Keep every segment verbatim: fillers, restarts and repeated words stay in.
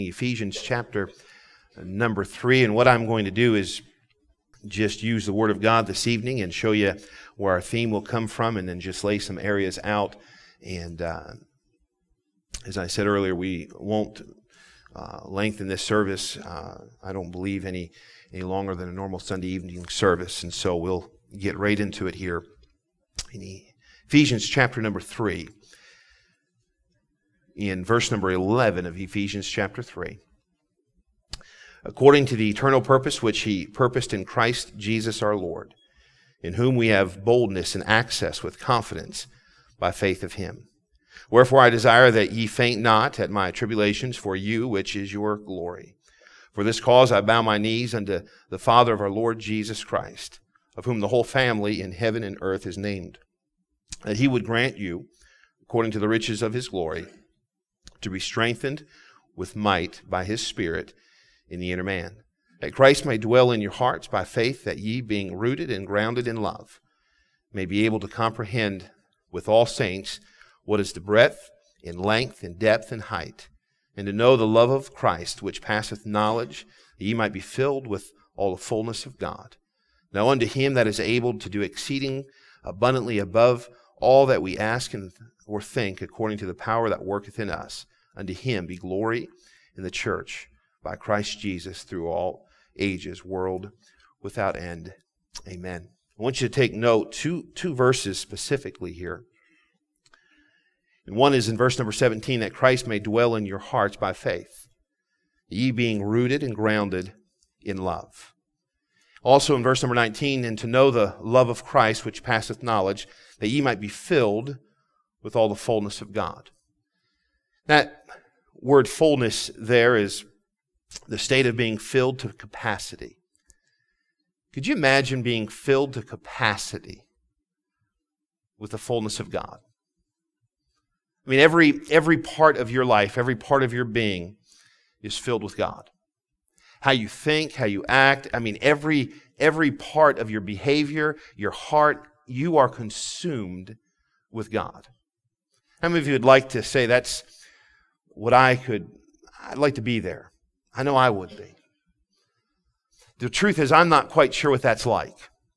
Ephesians chapter number three, and what I'm going to do is just use the Word of God this evening and show you where our theme will come from, and then just lay some areas out. And uh, as I said earlier, we won't uh, lengthen this service. Uh, I don't believe any any longer than a normal Sunday evening service, and so we'll get right into it here in Ephesians chapter number three. In verse number eleven of Ephesians chapter three. According to the eternal purpose which he purposed in Christ Jesus our Lord, in whom we have boldness and access with confidence by faith of him. Wherefore I desire that ye faint not at my tribulations for you, which is your glory. For this cause I bow my knees unto the Father of our Lord Jesus Christ, of whom the whole family in heaven and earth is named, that he would grant you, according to the riches of his glory, to be strengthened with might by his Spirit in the inner man, that Christ may dwell in your hearts by faith, that ye, being rooted and grounded in love, may be able to comprehend with all saints what is the breadth and length and depth and height, and to know the love of Christ, which passeth knowledge, that ye might be filled with all the fullness of God. Now unto him that is able to do exceeding abundantly above all that we ask and or think, according to the power that worketh in us, unto him be glory in the church by Christ Jesus through all ages, world without end. Amen. I want you to take note, two, two verses specifically here. And one is in verse number seventeen, that Christ may dwell in your hearts by faith, ye being rooted and grounded in love. Also in verse number nineteen, and to know the love of Christ which passeth knowledge, that ye might be filled with all the fullness of God. That word fullness there is the state of being filled to capacity. Could you imagine being filled to capacity with the fullness of God? I mean, every, every part of your life, every part of your being is filled with God. How you think, how you act, I mean, every, every part of your behavior, your heart, you are consumed with God. How many of you would like to say, that's what I could, I'd like to be there. I know I would be. The truth is, I'm not quite sure what that's like.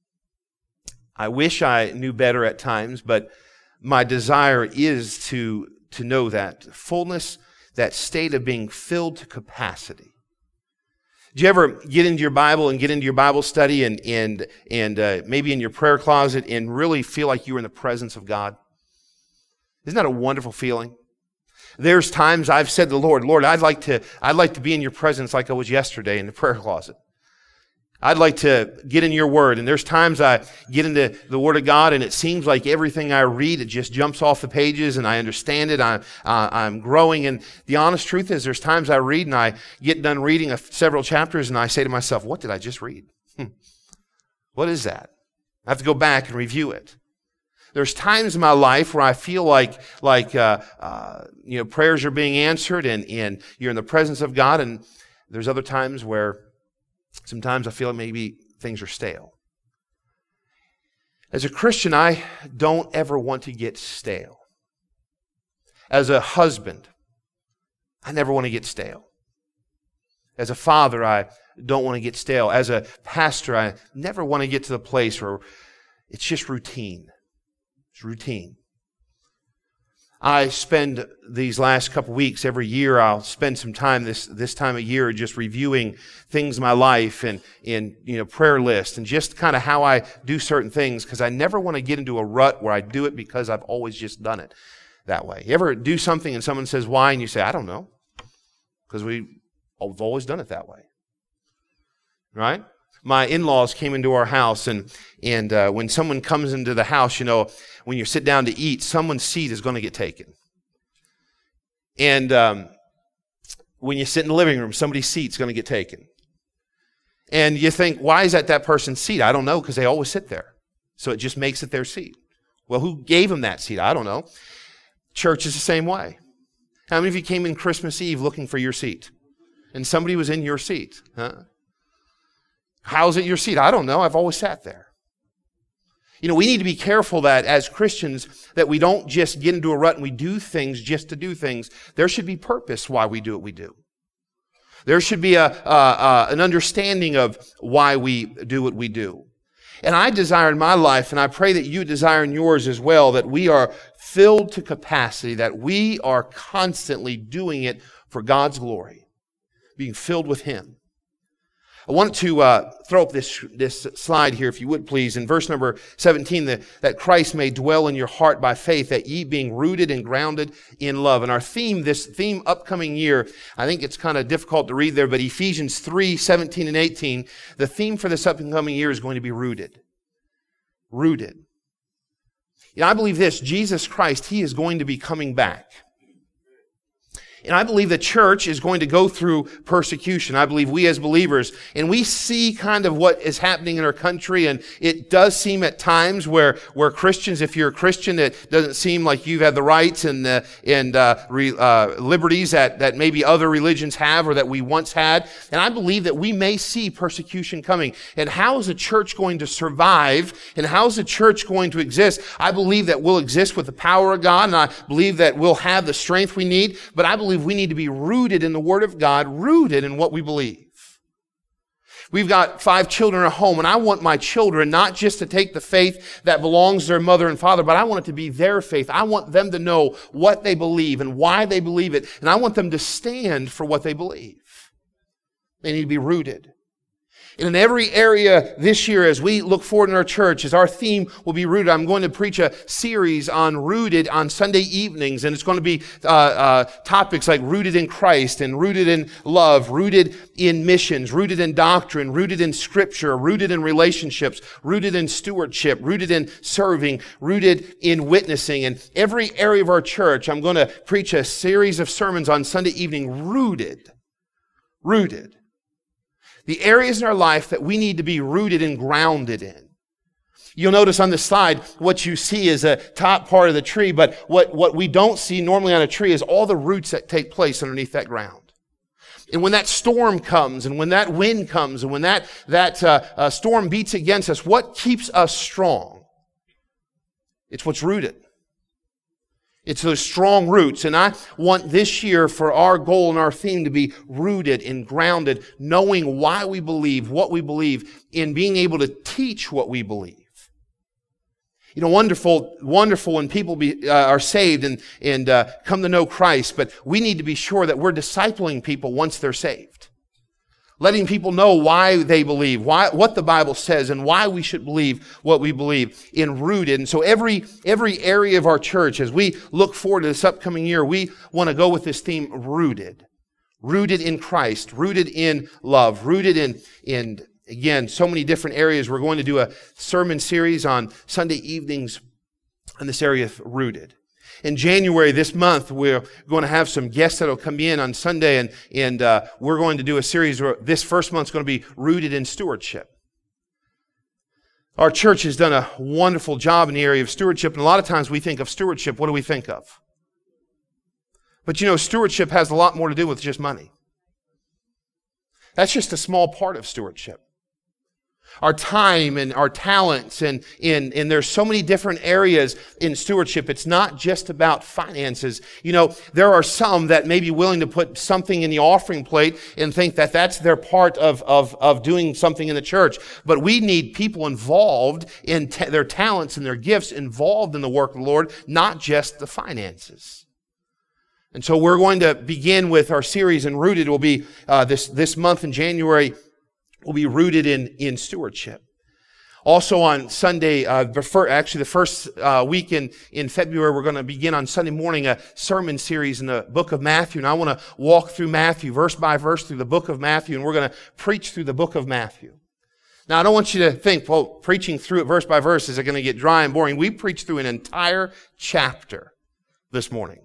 I wish I knew better at times, but my desire is to, to know that fullness, that state of being filled to capacity. Do you ever get into your Bible and get into your Bible study and, and, and uh, maybe in your prayer closet and really feel like you're in the presence of God? Isn't that a wonderful feeling? There's times I've said to the Lord, Lord, I'd like to, I'd like to be in your presence like I was yesterday in the prayer closet. I'd like to get in your word. And there's times I get into the word of God and it seems like everything I read, it just jumps off the pages and I understand it. I'm, uh, I'm growing. And the honest truth is there's times I read and I get done reading a, several chapters and I say to myself, what did I just read? Hmm. What is that? I have to go back and review it. There's times in my life where I feel like, like uh, uh, you know, prayers are being answered and, and you're in the presence of God. And there's other times where sometimes I feel like maybe things are stale. As a Christian, I don't ever want to get stale. As a husband, I never want to get stale. As a father, I don't want to get stale. As a pastor, I never want to get to the place where it's just routine. It's routine. I spend these last couple weeks, every year I'll spend some time this this time of year just reviewing things in my life and, and you know, prayer list and just kind of how I do certain things, because I never want to get into a rut where I do it because I've always just done it that way. You ever do something and someone says, why? And you say, I don't know. Because we, we've always done it that way. Right? My in-laws came into our house, and and uh, when someone comes into the house, you know, when you sit down to eat, someone's seat is going to get taken. And um, when you sit in the living room, somebody's seat's going to get taken. And you think, why is that that person's seat? I don't know, because they always sit there. So it just makes it their seat. Well, who gave them that seat? I don't know. Church is the same way. How many of you came in Christmas Eve looking for your seat? And somebody was in your seat, huh? How's it your seat? I don't know. I've always sat there. You know, we need to be careful that as Christians that we don't just get into a rut and we do things just to do things. There should be purpose why we do what we do. There should be a, uh, uh, an understanding of why we do what we do. And I desire in my life, and I pray that you desire in yours as well, that we are filled to capacity, that we are constantly doing it for God's glory, being filled with Him. I want to uh, throw up this, this slide here, if you would please, in verse number seventeen, that, that Christ may dwell in your heart by faith, that ye being rooted and grounded in love. And our theme, this theme upcoming year, I think it's kind of difficult to read there, but Ephesians three, seventeen and eighteen, the theme for this upcoming year is going to be rooted. Rooted. You know, I believe this, Jesus Christ, He is going to be coming back. And I believe the church is going to go through persecution. I believe we as believers, and we see kind of what is happening in our country, and it does seem at times where, where Christians, if you're a Christian, it doesn't seem like you've had the rights and, uh, and uh, re, uh, liberties that, that maybe other religions have or that we once had. And I believe that we may see persecution coming. And how is the church going to survive? And how is the church going to exist? I believe that we'll exist with the power of God, and I believe that we'll have the strength we need, but I believe we need to be rooted in the Word of God, rooted in what we believe. We've got five children at home, and I want my children not just to take the faith that belongs to their mother and father, but I want it to be their faith. I want them to know what they believe and why they believe it, and I want them to stand for what they believe. They need to be rooted. And in every area this year, as we look forward in our church, as our theme will be rooted, I'm going to preach a series on rooted on Sunday evenings. And it's going to be uh, uh, topics like rooted in Christ and rooted in love, rooted in missions, rooted in doctrine, rooted in scripture, rooted in relationships, rooted in stewardship, rooted in serving, rooted in witnessing. And every area of our church, I'm going to preach a series of sermons on Sunday evening rooted, rooted. The areas in our life that we need to be rooted and grounded in. You'll notice on the slide, what you see is a top part of the tree, but what, what we don't see normally on a tree is all the roots that take place underneath that ground. And when that storm comes, and when that wind comes, and when that, that uh, uh, storm beats against us, what keeps us strong? It's what's rooted. It's those strong roots. And I want this year for our goal and our theme to be rooted and grounded, knowing why we believe, what we believe, in being able to teach what we believe. You know, wonderful, wonderful when people be, uh, are saved and, and uh, come to know Christ, but we need to be sure that we're discipling people once they're saved. Letting people know why they believe, why, what the Bible says, and why we should believe what we believe in rooted. And so every, every area of our church, as we look forward to this upcoming year, we want to go with this theme, rooted. Rooted in Christ, rooted in love, rooted in, in, again, so many different areas. We're going to do a sermon series on Sunday evenings in this area of rooted. In January this month, we're going to have some guests that will come in on Sunday, and, and uh, we're going to do a series where this first month's going to be rooted in stewardship. Our church has done a wonderful job in the area of stewardship, and a lot of times we think of stewardship, what do we think of? But you know, stewardship has a lot more to do with just money. That's just a small part of stewardship. Our time and our talents, and, and, and there's so many different areas in stewardship. It's not just about finances. You know, there are some that may be willing to put something in the offering plate and think that that's their part of, of, of doing something in the church. But we need people involved in ta- their talents and their gifts involved in the work of the Lord, not just the finances. And so we're going to begin with our series, and Rooted will be uh, this, this month in January. Will be rooted in, in stewardship. Also on Sunday, uh, before, actually the first uh, week in, in February, we're going to begin on Sunday morning a sermon series in the book of Matthew. And I want to walk through Matthew, verse by verse, through the book of Matthew, and we're going to preach through the book of Matthew. Now, I don't want you to think, well, preaching through it verse by verse, is it going to get dry and boring? We preached through an entire chapter this morning.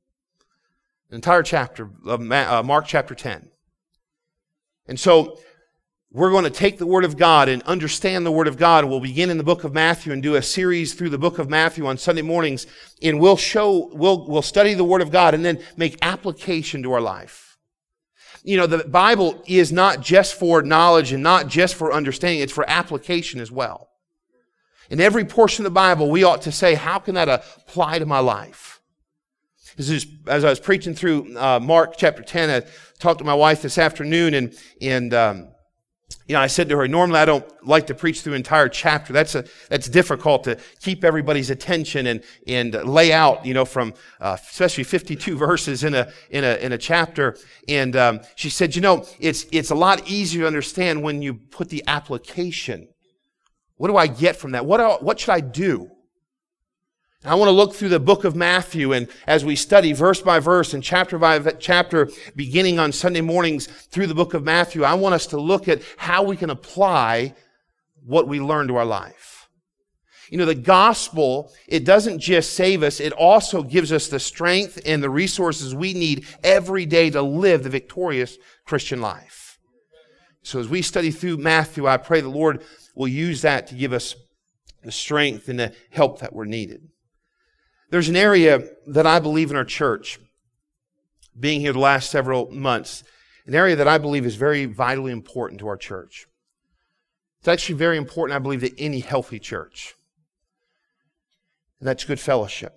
An entire chapter of Mark chapter ten. And so, we're going to take the Word of God and understand the Word of God. We'll begin in the book of Matthew and do a series through the book of Matthew on Sunday mornings. And we'll show, we'll, we'll study the Word of God and then make application to our life. You know, the Bible is not just for knowledge and not just for understanding. It's for application as well. In every portion of the Bible, we ought to say, how can that apply to my life? This is, as I was preaching through uh, Mark chapter ten, I talked to my wife this afternoon, and and um, you know, I said to her, normally I don't like to preach through an entire chapter. That's a that's difficult to keep everybody's attention and and lay out, you know, from uh, especially fifty-two verses in a in a in a chapter. And um, she said, you know, it's it's a lot easier to understand when you put the application. What do I get from that? What do, what should I do? I want to look through the book of Matthew, and as we study verse by verse and chapter by chapter, beginning on Sunday mornings through the book of Matthew, I want us to look at how we can apply what we learn to our life. You know, the gospel, it doesn't just save us, it also gives us the strength and the resources we need every day to live the victorious Christian life. So as we study through Matthew, I pray the Lord will use that to give us the strength and the help that we're needed. There's an area that I believe in our church, being here the last several months, an area that I believe is very vitally important to our church. It's actually very important, I believe, to any healthy church. And that's good fellowship.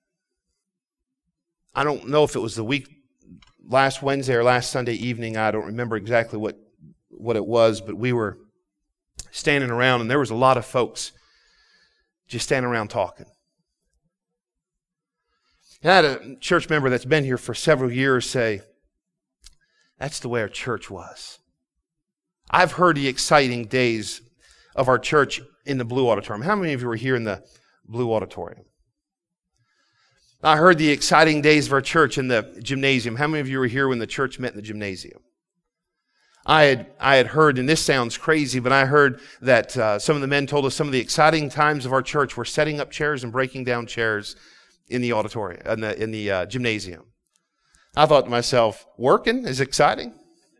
I don't know if it was the week, last Wednesday or last Sunday evening, I don't remember exactly what, what it was, but we were standing around and there was a lot of folks just standing around talking. And I had a church member that's been here for several years say, that's the way our church was. I've heard the exciting days of our church in the Blue Auditorium. How many of you were here in the Blue Auditorium? I heard the exciting days of our church in the gymnasium. How many of you were here when the church met in the gymnasium? I had I had heard, and this sounds crazy, but I heard that uh, some of the men told us some of the exciting times of our church were setting up chairs and breaking down chairs in the auditorium, in the, in the uh, gymnasium. I thought to myself, working is exciting?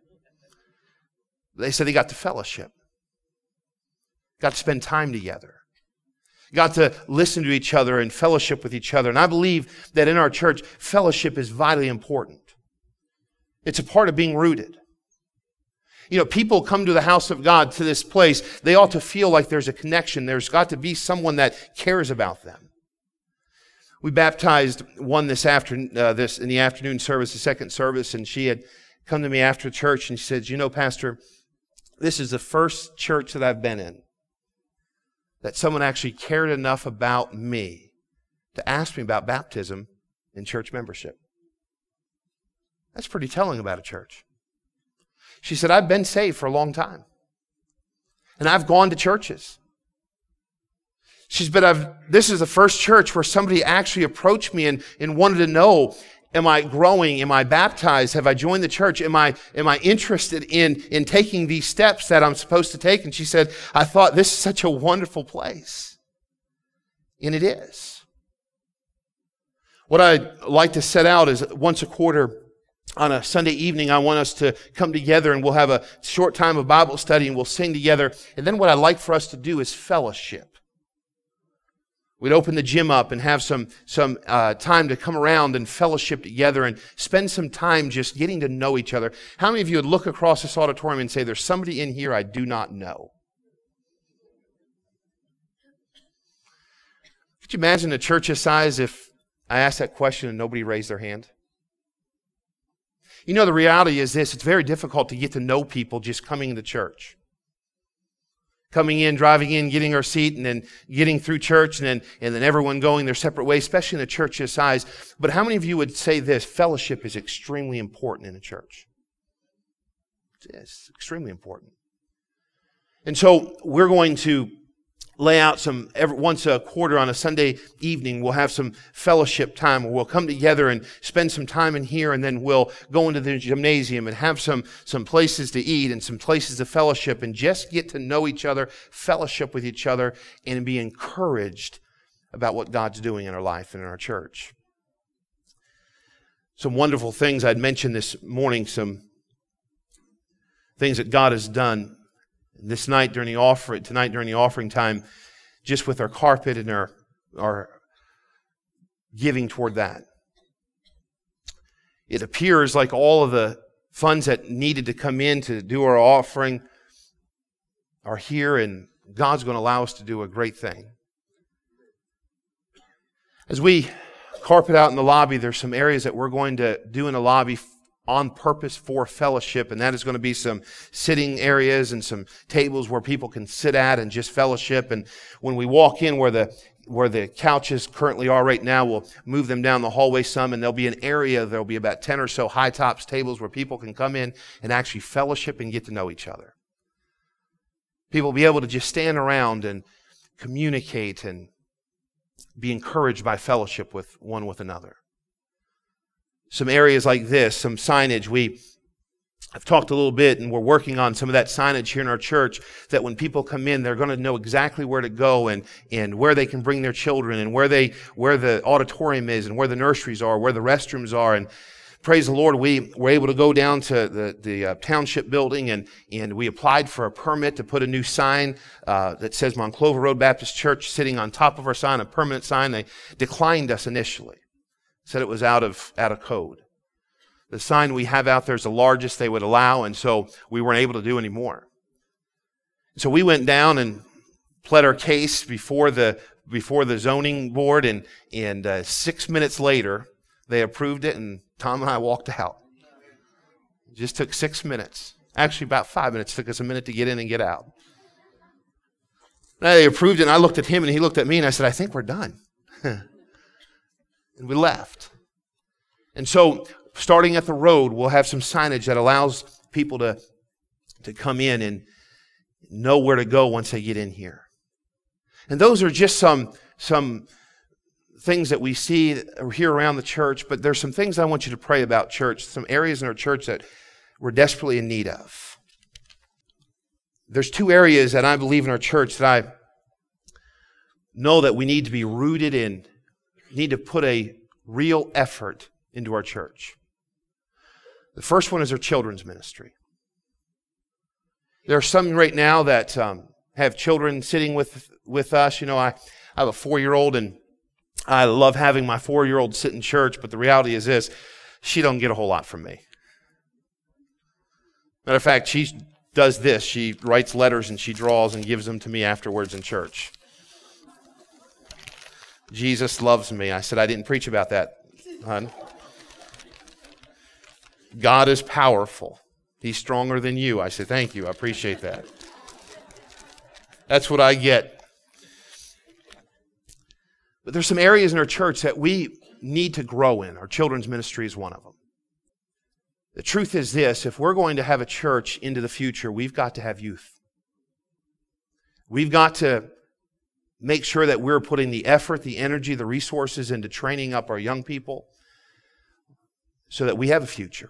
They said they got to fellowship. Got to spend time together. Got to listen to each other and fellowship with each other. And I believe that in our church, fellowship is vitally important. It's a part of being rooted. You know, people come to the house of God, to this place, they ought to feel like there's a connection. There's got to be someone that cares about them. We baptized one this afternoon, uh, this in the afternoon service, the second service, and she had come to me after church and she said, you know, Pastor, this is the first church that I've been in that someone actually cared enough about me to ask me about baptism and church membership. That's pretty telling about a church. She said, I've been saved for a long time. And I've gone to churches. She said, but I've, this is the first church where somebody actually approached me and, and wanted to know, am I growing? Am I baptized? Have I joined the church? Am I, am I interested in, in taking these steps that I'm supposed to take? And she said, I thought this is such a wonderful place. And it is. What I'd like to set out is once a quarter on a Sunday evening, I want us to come together and we'll have a short time of Bible study and we'll sing together. And then what I'd like for us to do is fellowship. We'd open the gym up and have some some uh, time to come around and fellowship together and spend some time just getting to know each other. How many of you would look across this auditorium and say, there's somebody in here I do not know? Could you imagine a church this size if I asked that question and nobody raised their hand? You know, the reality is this, it's very difficult to get to know people just coming into church. Coming in, driving in, getting our seat, and then getting through church, and then, and then everyone going their separate ways, especially in a church this size. But how many of you would say this? Fellowship is extremely important in a church. It's extremely important. And so we're going to lay out some, every, once a quarter on a Sunday evening, we'll have some fellowship time where we'll come together and spend some time in here, and then we'll go into the gymnasium and have some, some places to eat and some places to fellowship and just get to know each other, fellowship with each other, and be encouraged about what God's doing in our life and in our church. Some wonderful things I'd mentioned this morning, some things that God has done this night during the offering, tonight during the offering time, just with our carpet and our, our giving toward that. It appears like all of the funds that needed to come in to do our offering are here, and God's going to allow us to do a great thing. As we carpet out in the lobby. There's some areas that we're going to do in the lobby on purpose for fellowship, and that is going to be some sitting areas and some tables where people can sit at and just fellowship. And when we walk in where the where the couches currently are right now, we'll move them down the hallway some, and there'll be an area, there'll be about ten or so high tops tables where people can come in and actually fellowship and get to know each other. People will be able to just stand around and communicate and be encouraged by fellowship with one with another. Some areas like this, some signage. We have talked a little bit, and we're working on some of that signage here in our church, that when people come in, they're going to know exactly where to go and, and where they can bring their children, and where they where the auditorium is, and where the nurseries are, where the restrooms are. And praise the Lord, we were able to go down to the, the uh, township building, and, and we applied for a permit to put a new sign uh, that says Monclova Road Baptist Church sitting on top of our sign, a permanent sign. They declined us initially. Said it was out of out of code. The sign we have out there is the largest they would allow, and so we weren't able to do any more. So we went down and pled our case before the before the zoning board, and and uh, six minutes later they approved it, and Tom and I walked out. It just took six minutes. Actually, about five minutes. It took us a minute to get in and get out. They approved it, and I looked at him, and he looked at me, and I said, "I think we're done." And we left. And so, starting at the road, we'll have some signage that allows people to, to come in and know where to go once they get in here. And those are just some, some things that we see here around the church, but there's some things I want you to pray about, church, some areas in our church that we're desperately in need of. There's two areas that I believe in our church that I know that we need to be rooted in, need to put a real effort into our church. The first one is our children's ministry. There are some right now that um, have children sitting with with us. You know, I, I have a four-year-old, and I love having my four-year-old sit in church, but the reality is this, she don't get a whole lot from me. Matter of fact, she does this. She writes letters and she draws and gives them to me afterwards in church. Jesus loves me. I said, I didn't preach about that, hon. God is powerful. He's stronger than you. I said, thank you. I appreciate that. That's what I get. But there's some areas in our church that we need to grow in. Our children's ministry is one of them. The truth is this, if we're going to have a church into the future, we've got to have youth. We've got to make sure that we're putting the effort, the energy, the resources into training up our young people so that we have a future.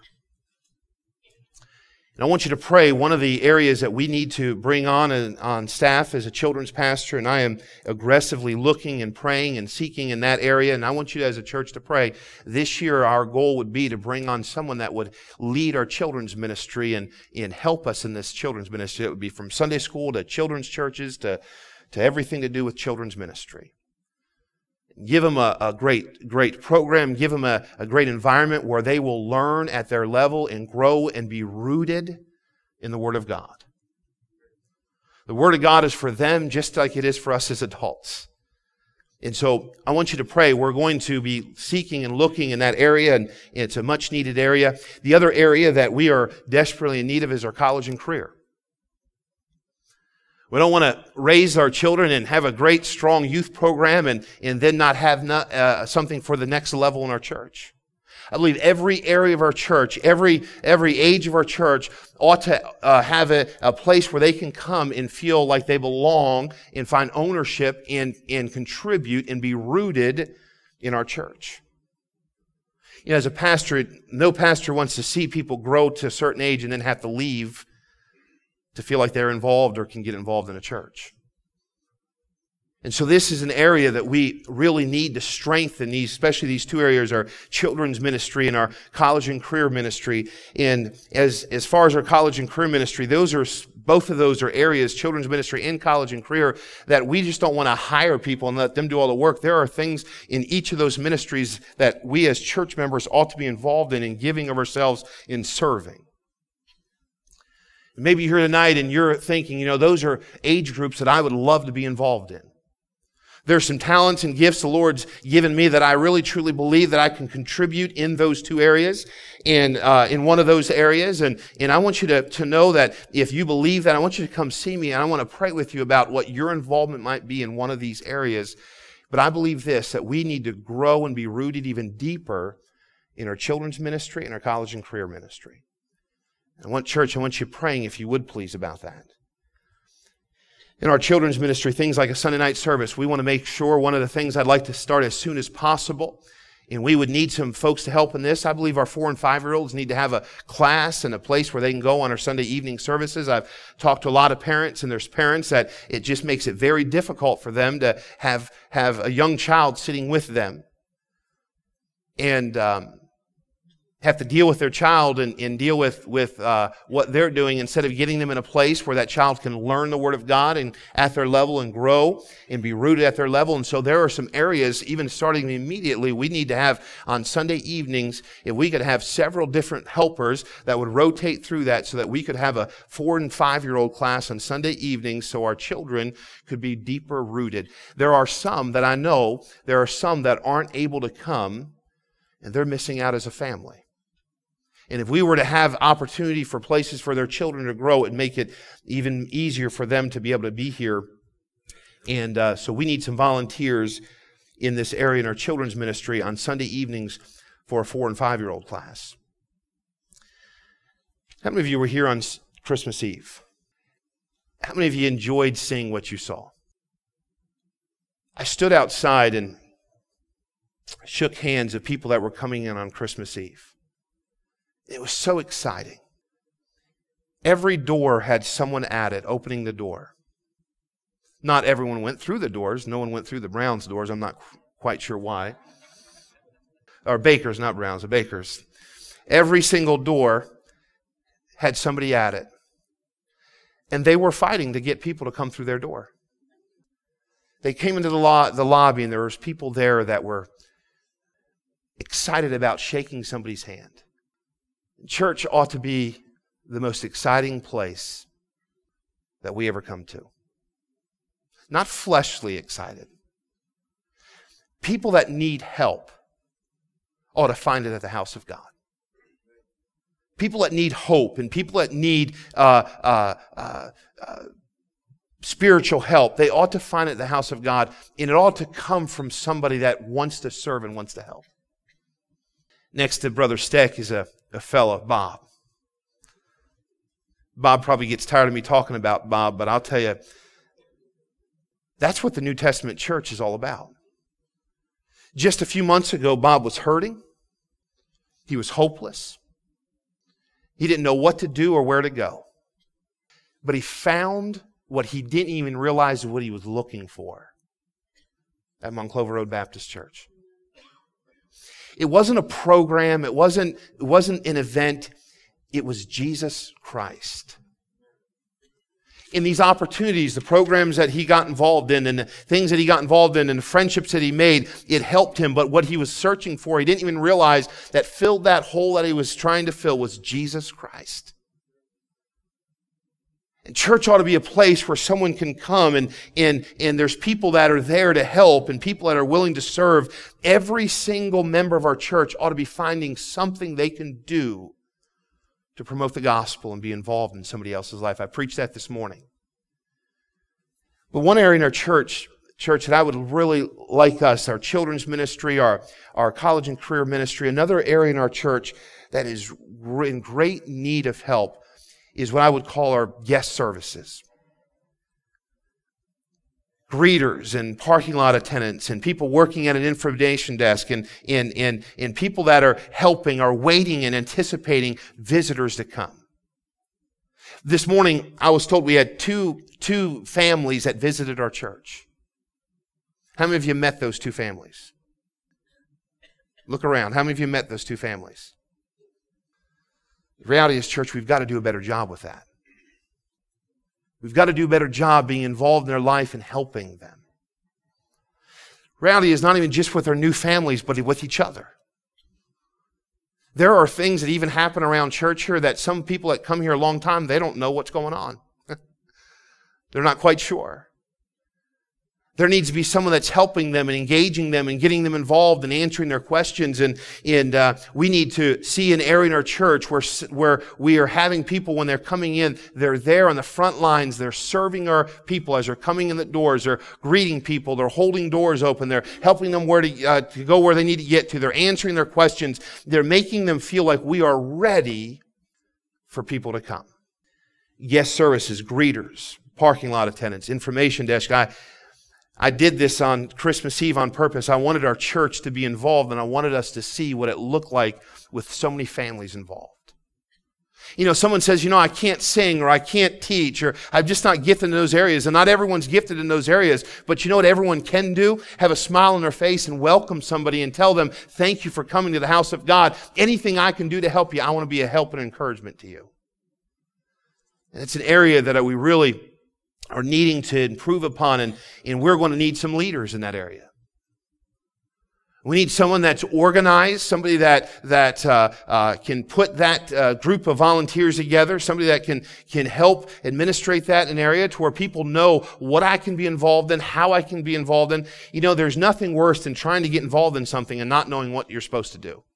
And I want you to pray. One of the areas that we need to bring on on staff as a children's pastor, and I am aggressively looking and praying and seeking in that area, and I want you as a church to pray. This year our goal would be to bring on someone that would lead our children's ministry and, and help us in this children's ministry. It would be from Sunday school to children's churches to, to everything to do with children's ministry. Give them a, a great, great program. Give them a, a great environment where they will learn at their level and grow and be rooted in the Word of God. The Word of God is for them just like it is for us as adults. And so I want you to pray. We're going to be seeking and looking in that area, and it's a much needed area. The other area that we are desperately in need of is our college and career. We don't want to raise our children and have a great, strong youth program and, and then not have not, uh, something for the next level in our church. I believe every area of our church, every every age of our church ought to uh, have a, a place where they can come and feel like they belong and find ownership and, and contribute and be rooted in our church. You know, as a pastor, no pastor wants to see people grow to a certain age and then have to leave to feel like they're involved or can get involved in a church. And so this is an area that we really need to strengthen, these, especially these two areas, our children's ministry and our college and career ministry. And as, as far as our college and career ministry, those are, both of those are areas, children's ministry and college and career, that we just don't want to hire people and let them do all the work. There are things in each of those ministries that we as church members ought to be involved in, in giving of ourselves in serving. Maybe you're here tonight and you're thinking, you know, those are age groups that I would love to be involved in. There's some talents and gifts the Lord's given me that I really truly believe that I can contribute in those two areas, and uh, in one of those areas. And, and I want you to, to know that if you believe that, I want you to come see me, and I want to pray with you about what your involvement might be in one of these areas. But I believe this, that we need to grow and be rooted even deeper in our children's ministry and our college and career ministry. I want church, I want you praying, if you would please, about that. In our children's ministry, things like a Sunday night service, we want to make sure, one of the things I'd like to start as soon as possible, and we would need some folks to help in this. I believe our four and five-year-olds need to have a class and a place where they can go on our Sunday evening services. I've talked to a lot of parents, and there's parents that it just makes it very difficult for them to have, have a young child sitting with them. And um, have to deal with their child and, and deal with, with uh, what they're doing, instead of getting them in a place where that child can learn the Word of God and at their level and grow and be rooted at their level. And so there are some areas, even starting immediately, we need to have on Sunday evenings, if we could have several different helpers that would rotate through that, so that we could have a four and five-year-old class on Sunday evenings so our children could be deeper rooted. There are some that I know, there are some that aren't able to come, and they're missing out as a family. And if we were to have opportunity for places for their children to grow, it'd make it even easier for them to be able to be here. And uh, so we need some volunteers in this area in our children's ministry on Sunday evenings for a four and five-year-old class. How many of you were here on Christmas Eve? How many of you enjoyed seeing what you saw? I stood outside and shook hands of people that were coming in on Christmas Eve. It was so exciting. Every door had someone at it, opening the door. Not everyone went through the doors. No one went through the Browns doors. I'm not quite sure why. Or Bakers, not Browns, the Bakers. Every single door had somebody at it. And they were fighting to get people to come through their door. They came into the, lo- the lobby, and there was people there that were excited about shaking somebody's hand. Church ought to be the most exciting place that we ever come to. Not fleshly excited. People that need help ought to find it at the house of God. People that need hope and people that need uh, uh, uh, uh, spiritual help, they ought to find it at the house of God, and it ought to come from somebody that wants to serve and wants to help. Next to Brother Steck is a, a fellow, Bob. Bob probably gets tired of me talking about Bob, but I'll tell you, that's what the New Testament church is all about. Just a few months ago, Bob was hurting. He was hopeless. He didn't know what to do or where to go. But he found what he didn't even realize what he was looking for at Monclova Road Baptist Church. It wasn't a program. It wasn't, it wasn't an event. It was Jesus Christ. In these opportunities, the programs that he got involved in and the things that he got involved in and the friendships that he made, it helped him. But what he was searching for, he didn't even realize that filled that hole that he was trying to fill was Jesus Christ. And church ought to be a place where someone can come and, and, and there's people that are there to help and people that are willing to serve. Every single member of our church ought to be finding something they can do to promote the gospel and be involved in somebody else's life. I preached that this morning. But one area in our church, church that I would really like us, our children's ministry, our, our college and career ministry, another area in our church that is in great need of help is what I would call our guest services. Greeters and parking lot attendants and people working at an information desk and, and, and, and people that are helping, are waiting and anticipating visitors to come. This morning, I was told we had two, two families that visited our church. How many of you met those two families? Look around. How many of you met those two families? The reality is, church, we've got to do a better job with that. We've got to do a better job being involved in their life and helping them. Reality is not even just with their new families, but with each other. There are things that even happen around church here that some people that come here a long time, they don't know what's going on. They're not quite sure. There needs to be someone that's helping them and engaging them and getting them involved and answering their questions. And, and uh, we need to see an area in our church where, where we are having people, when they're coming in, they're there on the front lines. They're serving our people as they're coming in the doors. They're greeting people. They're holding doors open. They're helping them where to, uh, to go where they need to get to. They're answering their questions. They're making them feel like we are ready for people to come. Guest services, greeters, parking lot attendants, information desk. I, I did this on Christmas Eve on purpose. I wanted our church to be involved, and I wanted us to see what it looked like with so many families involved. You know, someone says, you know, I can't sing, or I can't teach, or I'm just not gifted in those areas. And not everyone's gifted in those areas. But you know what everyone can do? Have a smile on their face and welcome somebody and tell them, thank you for coming to the house of God. Anything I can do to help you, I want to be a help and encouragement to you. And it's an area that we really are needing to improve upon, and, and we're going to need some leaders in that area. We need someone that's organized, somebody that that uh, uh, can put that uh, group of volunteers together, somebody that can can help administrate that in an area to where people know what I can be involved in, how I can be involved in. You know, there's nothing worse than trying to get involved in something and not knowing what you're supposed to do.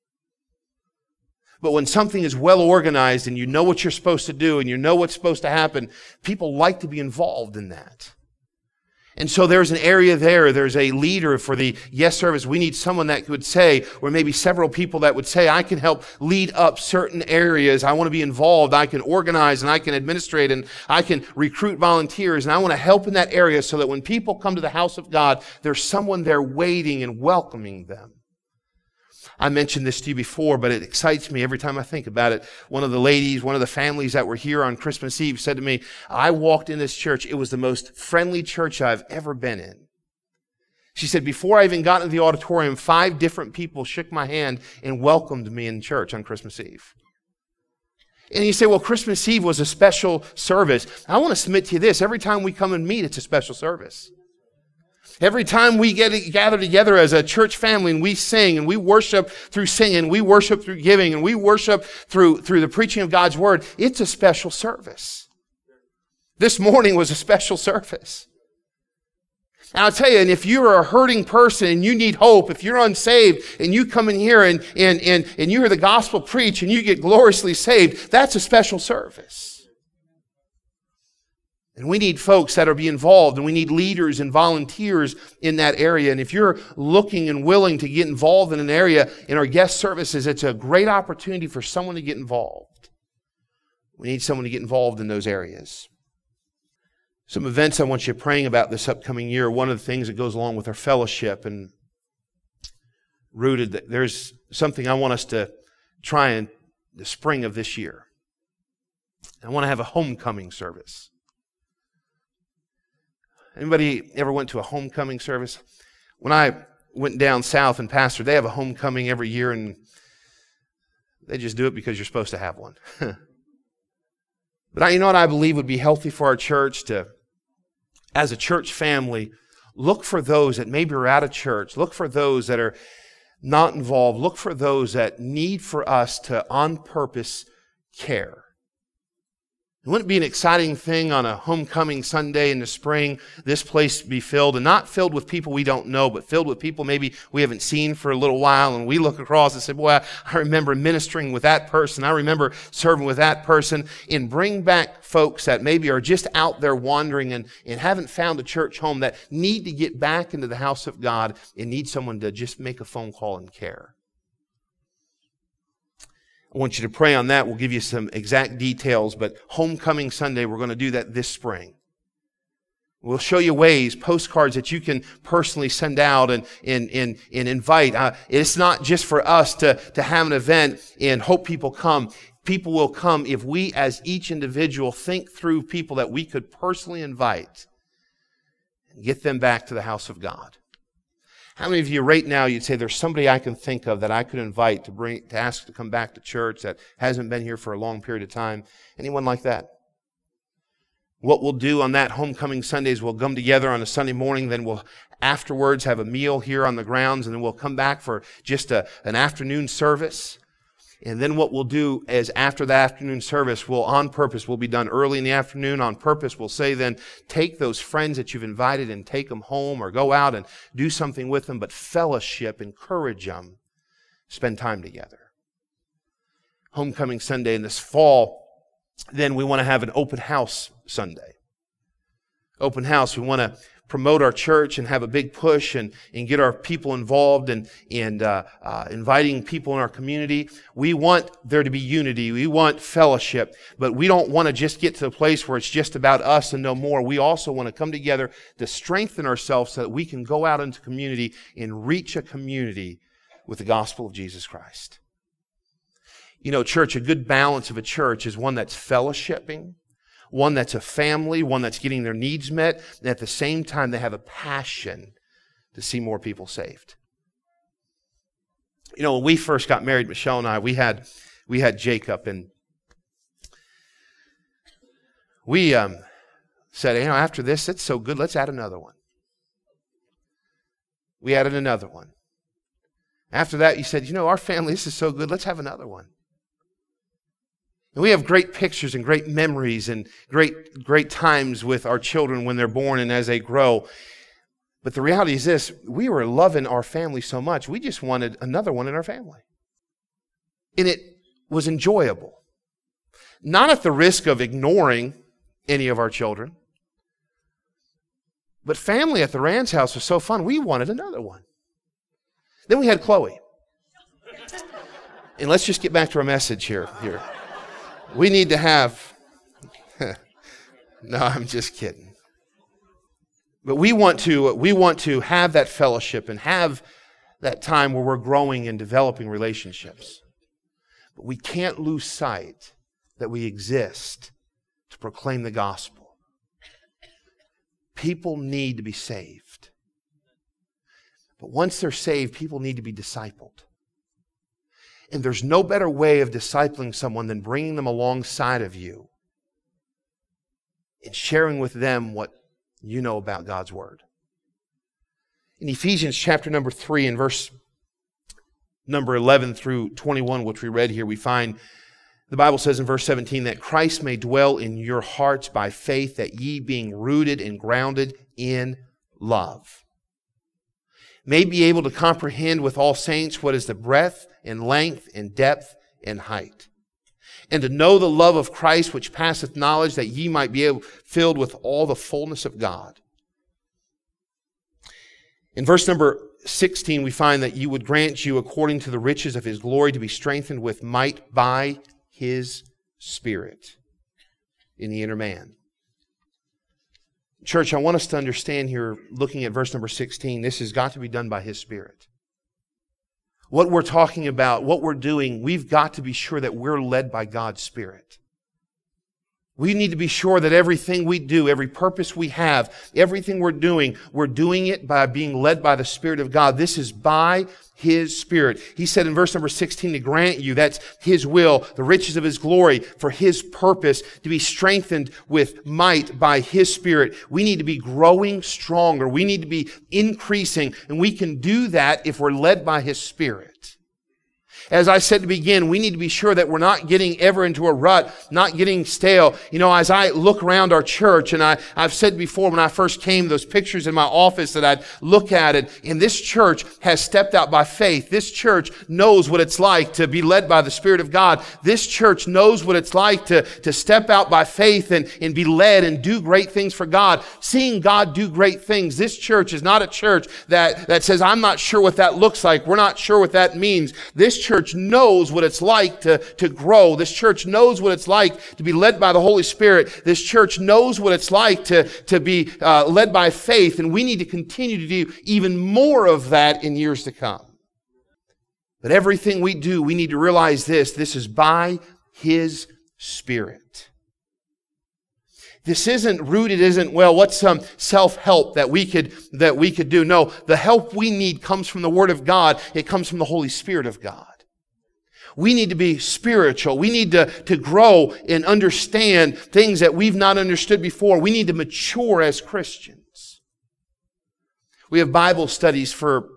But when something is well organized and you know what you're supposed to do and you know what's supposed to happen, people like to be involved in that. And so there's an area there. There's a leader for the yes service. We need someone that would say, or maybe several people that would say, I can help lead up certain areas. I want to be involved. I can organize and I can administrate and I can recruit volunteers. And I want to help in that area so that when people come to the house of God, there's someone there waiting and welcoming them. I mentioned this to you before, but it excites me every time I think about it. One of the ladies, one of the families that were here on Christmas Eve said to me, I walked in this church. It was the most friendly church I've ever been in. She said, before I even got into the auditorium, five different people shook my hand and welcomed me in church on Christmas Eve. And you say, well, Christmas Eve was a special service. I want to submit to you this. Every time we come and meet, it's a special service. Every time we get gather together as a church family and we sing and we worship through singing, we worship through giving, and we worship through, through the preaching of God's Word, it's a special service. This morning was a special service. And I'll tell you, and if you're a hurting person and you need hope, if you're unsaved and you come in here and, and, and, and you hear the gospel preached and you get gloriously saved, that's a special service. And we need folks that are be involved, and we need leaders and volunteers in that area. And if you're looking and willing to get involved in an area in our guest services, it's a great opportunity for someone to get involved. We need someone to get involved in those areas. Some events I want you praying about this upcoming year. One of the things that goes along with our fellowship and rooted, there's something I want us to try in the spring of this year. I want to have a homecoming service. Anybody ever went to a homecoming service? When I went down south and pastored, they have a homecoming every year, and they just do it because you're supposed to have one. But I, you know what I believe would be healthy for our church to, as a church family, look for those that maybe are out of church. Look for those that are not involved. Look for those that need for us to, on purpose, care. Wouldn't it be an exciting thing on a homecoming Sunday in the spring, this place be filled, and not filled with people we don't know, but filled with people maybe we haven't seen for a little while, and we look across and say, boy, I remember ministering with that person. I remember serving with that person. And bring back folks that maybe are just out there wandering and, and haven't found a church home, that need to get back into the house of God and need someone to just make a phone call and care. I want you to pray on that. We'll give you some exact details, but Homecoming Sunday, we're going to do that this spring. We'll show you ways, postcards that you can personally send out and, and, and, and invite. Uh, it's not just for us to, to have an event and hope people come. People will come if we as each individual think through people that we could personally invite and get them back to the house of God. How many of you right now, you'd say, there's somebody I can think of that I could invite to bring, to ask to come back to church that hasn't been here for a long period of time? Anyone like that? What we'll do on that Homecoming Sunday is we'll come together on a Sunday morning, then we'll afterwards have a meal here on the grounds, and then we'll come back for just a, an afternoon service. And then what we'll do is after the afternoon service, we'll on purpose, we'll be done early in the afternoon on purpose. We'll say then, take those friends that you've invited and take them home or go out and do something with them, but fellowship, encourage them, spend time together. Homecoming Sunday in this fall, then we want to have an open house Sunday. Open house, we want to promote our church and have a big push and, and get our people involved and, and uh, uh, inviting people in our community. We want there to be unity. We want fellowship, but we don't want to just get to a place where it's just about us and no more. We also want to come together to strengthen ourselves so that we can go out into community and reach a community with the gospel of Jesus Christ. You know, church, a good balance of a church is one that's fellowshipping, one that's a family, one that's getting their needs met, and at the same time they have a passion to see more people saved. You know, when we first got married, Michelle and I, we had we had Jacob, and we um, said, you know, after this, it's so good, let's add another one. We added another one. After that, you said, you know, our family, this is so good, let's have another one. And we have great pictures and great memories and great, great times with our children when they're born and as they grow. But the reality is this, we were loving our family so much, we just wanted another one in our family. And it was enjoyable. Not at the risk of ignoring any of our children. But family at the Rand's house was so fun, we wanted another one. Then we had Chloe. And let's just get back to our message here. here. We need to have, no, I'm just kidding. But we want to, we want to have that fellowship and have that time where we're growing and developing relationships. But we can't lose sight that we exist to proclaim the gospel. People need to be saved. But once they're saved, people need to be discipled. And there's no better way of discipling someone than bringing them alongside of you and sharing with them what you know about God's Word. In Ephesians chapter number three and verse number eleven through twenty-one, which we read here, we find the Bible says in verse seventeen that Christ may dwell in your hearts by faith, that ye being rooted and grounded in love may be able to comprehend with all saints what is the breadth and length and depth and height, and to know the love of Christ which passeth knowledge, that ye might be able, filled with all the fullness of God. In verse number sixteen, we find that you would grant you according to the riches of His glory to be strengthened with might by His Spirit in the inner man. Church, I want us to understand here, looking at verse number sixteen, this has got to be done by His Spirit. What we're talking about, what we're doing, we've got to be sure that we're led by God's Spirit. We need to be sure that everything we do, every purpose we have, everything we're doing, we're doing it by being led by the Spirit of God. This is by His Spirit. He said in verse number sixteen to grant you, that's His will, the riches of His glory for His purpose, to be strengthened with might by His Spirit. We need to be growing stronger. We need to be increasing, and we can do that if we're led by His Spirit. As I said to begin, we need to be sure that we're not getting ever into a rut, not getting stale. You know, as I look around our church, and I, I've said before when I first came, those pictures in my office that I'd look at it, and this church has stepped out by faith. This church knows what it's like to be led by the Spirit of God. This church knows what it's like to, to step out by faith and, and be led and do great things for God. Seeing God do great things. This church is not a church that, that says, I'm not sure what that looks like. We're not sure what that means. This church knows what it's like to, to grow. This church knows what it's like to be led by the Holy Spirit. This church knows what it's like to, to be uh, led by faith, and we need to continue to do even more of that in years to come. But everything we do, we need to realize this, this is by His Spirit. This isn't rooted, isn't, well, what's some self-help that we could, that we could do? No, the help we need comes from the Word of God. It comes from the Holy Spirit of God. We need to be spiritual. We need to, to grow and understand things that we've not understood before. We need to mature as Christians. We have Bible studies for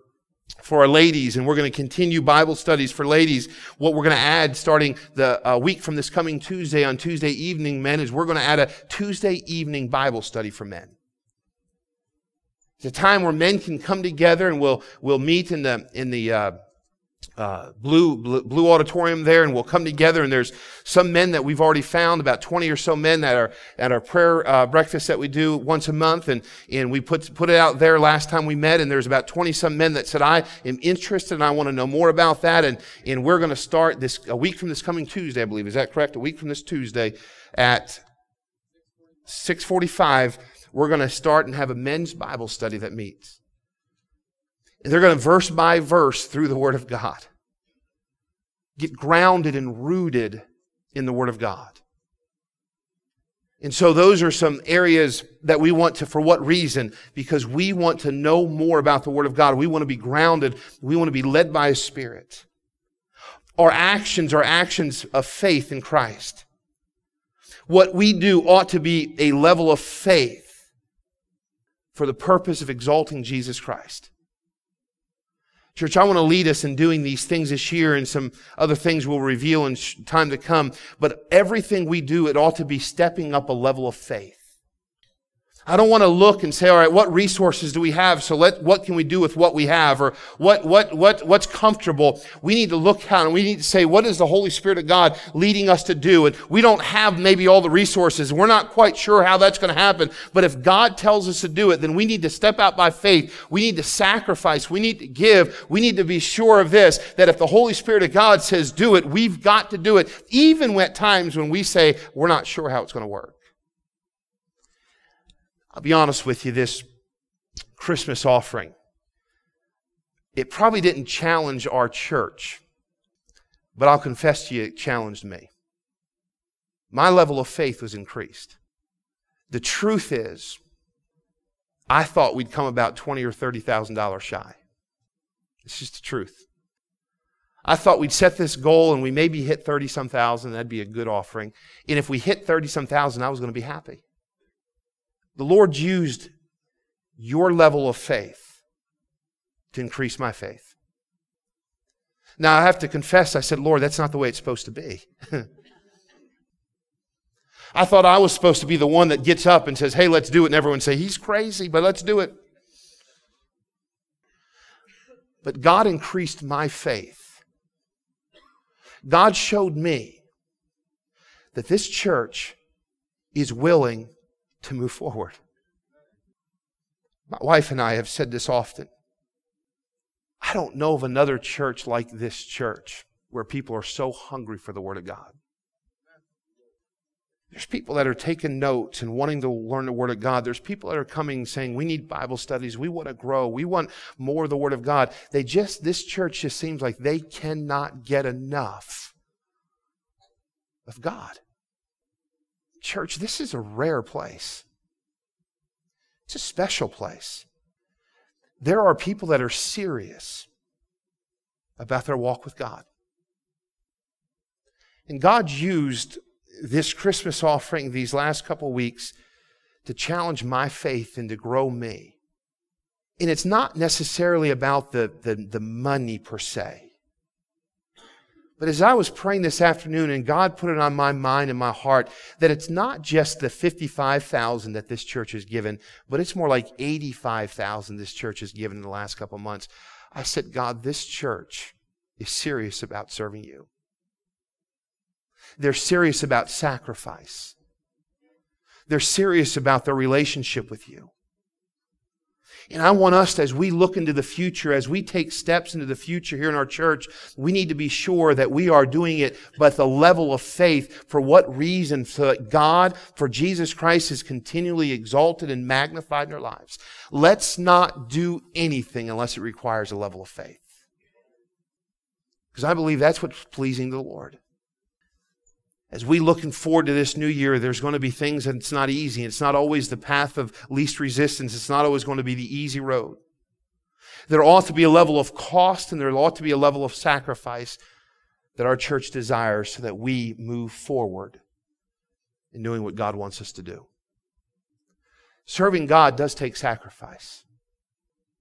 for our ladies, and we're going to continue Bible studies for ladies. What we're going to add starting the uh, week from this coming Tuesday on Tuesday evening, men, is we're going to add a Tuesday evening Bible study for men. It's a time where men can come together, and we'll we'll meet in the in the uh, uh, blue, blue blue auditorium there, and we'll come together. And there's some men that we've already found, about twenty or so men that are at our prayer uh, breakfast that we do once a month, and and we put put it out there last time we met, and there's about twenty some men that said, I am interested and I want to know more about that, and and we're going to start this a week from this coming Tuesday, I believe. Is that correct? A week from this Tuesday at six forty-five. We're going to start and have a men's Bible study that meets. And they're going to verse by verse through the Word of God. Get grounded and rooted in the Word of God. And so those are some areas that we want to, for what reason? Because we want to know more about the Word of God. We want to be grounded. We want to be led by His Spirit. Our actions are actions of faith in Christ. What we do ought to be a level of faith for the purpose of exalting Jesus Christ. Church, I want to lead us in doing these things this year, and some other things we'll reveal in time to come. But everything we do, it ought to be stepping up a level of faith. I don't want to look and say, all right, what resources do we have? So let, what can we do with what we have? Or what, what, what, what's comfortable? We need to look out and we need to say, what is the Holy Spirit of God leading us to do? And we don't have maybe all the resources. We're not quite sure how that's going to happen. But if God tells us to do it, then we need to step out by faith. We need to sacrifice. We need to give. We need to be sure of this, that if the Holy Spirit of God says do it, we've got to do it, even at times when we say we're not sure how it's going to work. I'll be honest with you, this Christmas offering, it probably didn't challenge our church, but I'll confess to you, it challenged me. My level of faith was increased. The truth is, I thought we'd come about twenty thousand dollars or thirty thousand dollars shy. It's just the truth. I thought we'd set this goal and we maybe hit thirty some thousand, that'd be a good offering. And if we hit thirty some thousand, I was going to be happy. The Lord used your level of faith to increase my faith. Now, I have to confess, I said, Lord, that's not the way it's supposed to be. I thought I was supposed to be the one that gets up and says, hey, let's do it. And everyone say, he's crazy, but let's do it. But God increased my faith. God showed me that this church is willing to move forward. My wife and I have said this often. I don't know of another church like this church where people are so hungry for the Word of God. There's people that are taking notes and wanting to learn the Word of God. There's people that are coming saying, we need Bible studies. We want to grow. We want more of the Word of God. They just, this church just seems like they cannot get enough of God. Church, this is a rare place. It's a special place. There are people that are serious about their walk with God. And God used this Christmas offering these last couple weeks to challenge my faith and to grow me. And it's not necessarily about the, the, the money per se. But as I was praying this afternoon, and God put it on my mind and my heart, that it's not just the fifty-five thousand dollars that this church has given, but it's more like eighty-five thousand dollars this church has given in the last couple of months. I said, God, this church is serious about serving you. They're serious about sacrifice. They're serious about their relationship with you. And I want us, as we look into the future, as we take steps into the future here in our church, we need to be sure that we are doing it but the level of faith. For what reason? So that God, for Jesus Christ, is continually exalted and magnified in our lives. Let's not do anything unless it requires a level of faith. Because I believe that's what's pleasing to the Lord. As we looking forward to this new year, there's going to be things that it's not easy. It's not always the path of least resistance. It's not always going to be the easy road. There ought to be a level of cost and there ought to be a level of sacrifice that our church desires so that we move forward in doing what God wants us to do. Serving God does take sacrifice.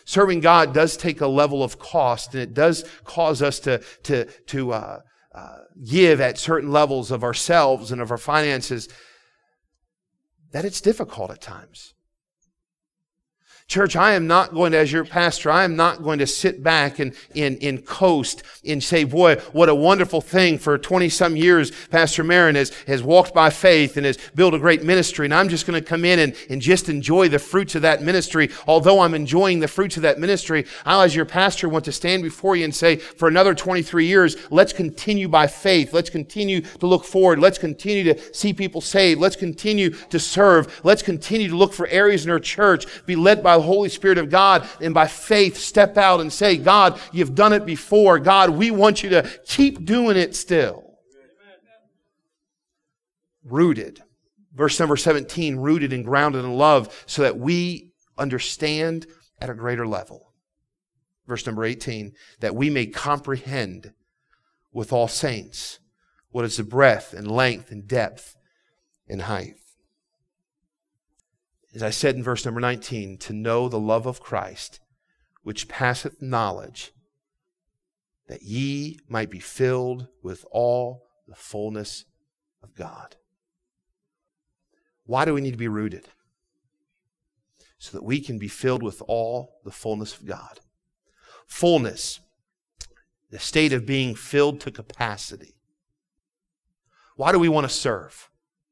Serving God does take a level of cost, and it does cause us to, to, to uh, uh, give at certain levels of ourselves and of our finances, that it's difficult at times. Church, I am not going to, as your pastor, I am not going to sit back and, and, and coast and say, boy, what a wonderful thing. For twenty-some years, Pastor Marin has, has walked by faith and has built a great ministry, and I'm just going to come in and, and just enjoy the fruits of that ministry. Although I'm enjoying the fruits of that ministry, I, as your pastor, want to stand before you and say, for another twenty-three years, let's continue by faith. Let's continue to look forward. Let's continue to see people saved. Let's continue to serve. Let's continue to look for areas in our church, be led by the Holy Spirit of God, and by faith step out and say, God, you've done it before. God, we want you to keep doing it still. Rooted. Verse number seventeen, rooted and grounded in love so that we understand at a greater level. Verse number eighteen, that we may comprehend with all saints what is the breadth and length and depth and height. As I said in verse number nineteen, to know the love of Christ, which passeth knowledge, that ye might be filled with all the fullness of God. Why do we need to be rooted? So that we can be filled with all the fullness of God. Fullness, the state of being filled to capacity. Why do we want to serve?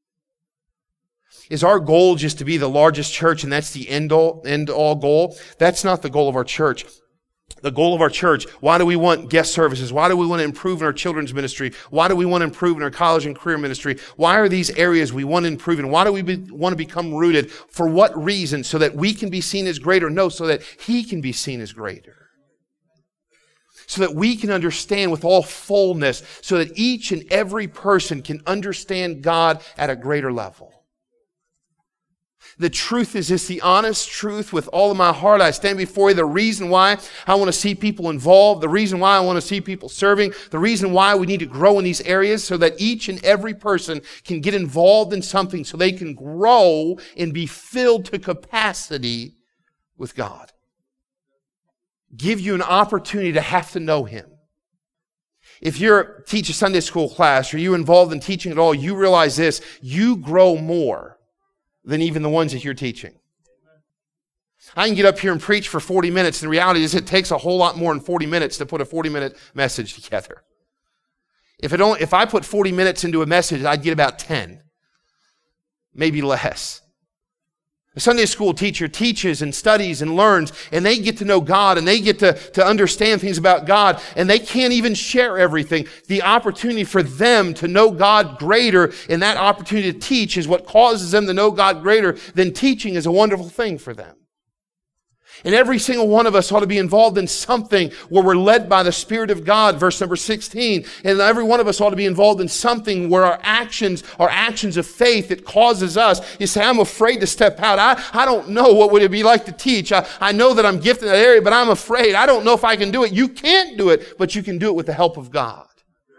Is our goal just to be the largest church and that's the end all, end all goal? That's not the goal of our church. The goal of our church, why do we want guest services? Why do we want to improve in our children's ministry? Why do we want to improve in our college and career ministry? Why are these areas we want to improve in? Why do we be, want to become rooted? For what reason? So that we can be seen as greater? No, so that He can be seen as greater. So that we can understand with all fullness, so that each and every person can understand God at a greater level. The truth is this, the honest truth with all of my heart. I stand before you. The reason why I want to see people involved, the reason why I want to see people serving, the reason why we need to grow in these areas so that each and every person can get involved in something so they can grow and be filled to capacity with God. Give you an opportunity to have to know Him. If you're teach a Sunday school class or you're involved in teaching at all, you realize this, you grow more than even the ones that you're teaching. I can get up here and preach for forty minutes. And the reality is it takes a whole lot more than forty minutes to put a forty minute message together. If it only, if I put forty minutes into a message, I'd get about ten, maybe less. A Sunday school teacher teaches and studies and learns, and they get to know God, and they get to, to understand things about God, and they can't even share everything. The opportunity for them to know God greater, and that opportunity to teach is what causes them to know God greater, then teaching is a wonderful thing for them. And every single one of us ought to be involved in something where we're led by the Spirit of God, verse number sixteen. And every one of us ought to be involved in something where our actions are actions of faith that causes us. You say, I'm afraid to step out. I, I don't know what would it be like to teach. I, I know that I'm gifted in that area, but I'm afraid. I don't know if I can do it. You can't do it, but you can do it with the help of God.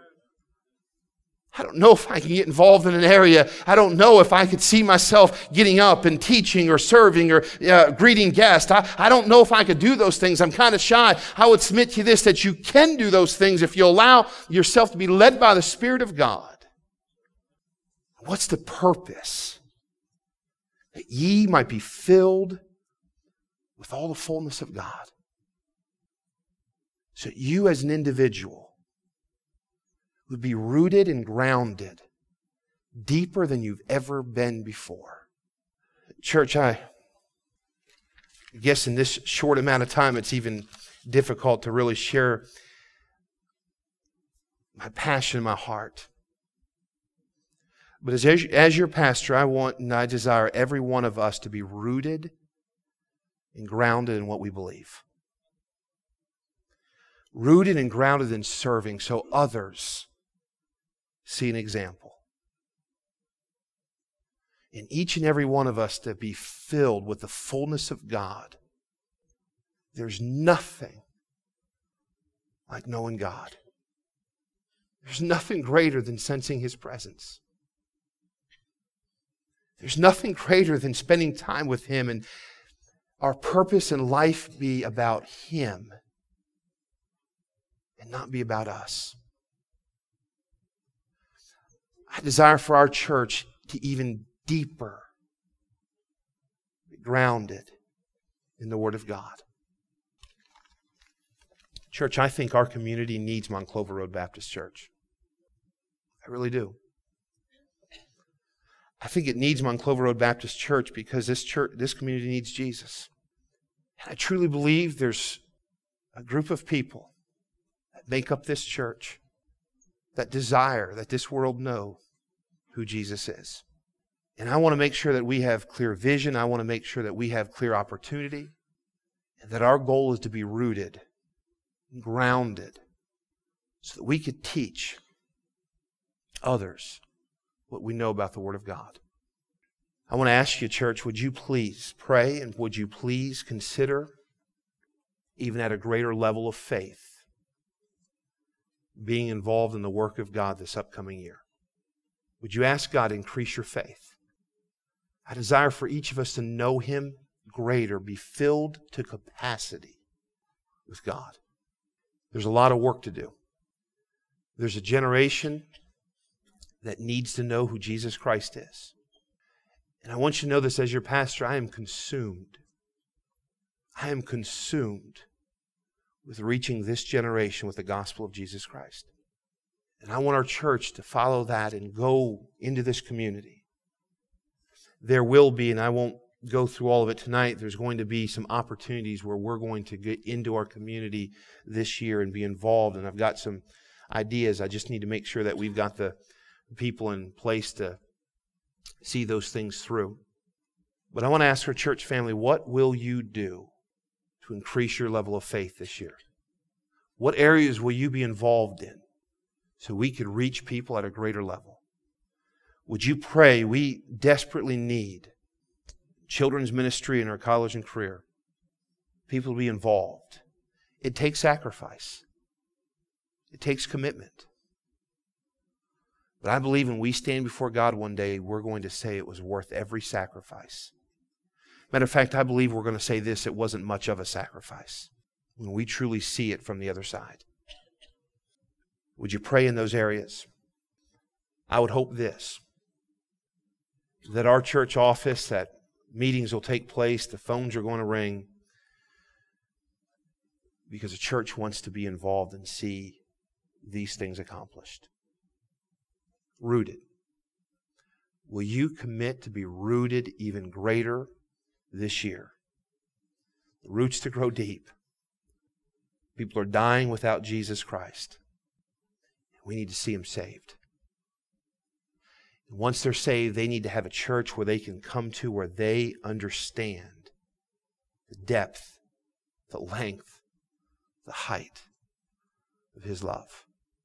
I don't know if I can get involved in an area. I don't know if I could see myself getting up and teaching or serving or uh, greeting guests. I, I don't know if I could do those things. I'm kind of shy. I would submit to you this, that you can do those things if you allow yourself to be led by the Spirit of God. What's the purpose? That ye might be filled with all the fullness of God. So you as an individual would be rooted and grounded deeper than you've ever been before. Church, I guess in this short amount of time, it's even difficult to really share my passion in my heart. But as, as your pastor, I want and I desire every one of us to be rooted and grounded in what we believe. Rooted and grounded in serving so others see an example. And each and every one of us to be filled with the fullness of God. There's nothing like knowing God. There's nothing greater than sensing His presence. There's nothing greater than spending time with Him. And our purpose in life be about Him and not be about us. I desire for our church to even deeper be grounded in the Word of God. Church, I think our community needs Monclova Road Baptist Church. I really do. I think it needs Monclova Road Baptist Church because this church, this community needs Jesus. And I truly believe there's a group of people that make up this church that desire that this world know who Jesus is. And I want to make sure that we have clear vision. I want to make sure that we have clear opportunity. And that our goal is to be rooted, grounded, so that we could teach others what we know about the Word of God. I want to ask you, church, would you please pray and would you please consider, even at a greater level of faith, being involved in the work of God this upcoming year? Would you ask God to increase your faith? I desire for each of us to know Him greater, be filled to capacity with God. There's a lot of work to do. There's a generation that needs to know who Jesus Christ is. And I want you to know this as your pastor, I am consumed. I am consumed with reaching this generation with the gospel of Jesus Christ. And I want our church to follow that and go into this community. There will be, and I won't go through all of it tonight, there's going to be some opportunities where we're going to get into our community this year and be involved. And I've got some ideas. I just need to make sure that we've got the people in place to see those things through. But I want to ask our church family, what will you do to increase your level of faith this year? What areas will you be involved in so we could reach people at a greater level? Would you pray? We desperately need children's ministry in our college and career. People to be involved. It takes sacrifice. It takes commitment. But I believe when we stand before God one day, we're going to say it was worth every sacrifice. Matter of fact, I believe we're going to say this, it wasn't much of a sacrifice when we truly see it from the other side. Would you pray in those areas? I would hope this, that our church office, that meetings will take place, the phones are going to ring, because the church wants to be involved and see these things accomplished. Rooted. Will you commit to be rooted even greater this year? The roots to grow deep. People are dying without Jesus Christ. We need to see them saved. And once they're saved, they need to have a church where they can come to where they understand the depth, the length, the height of His love.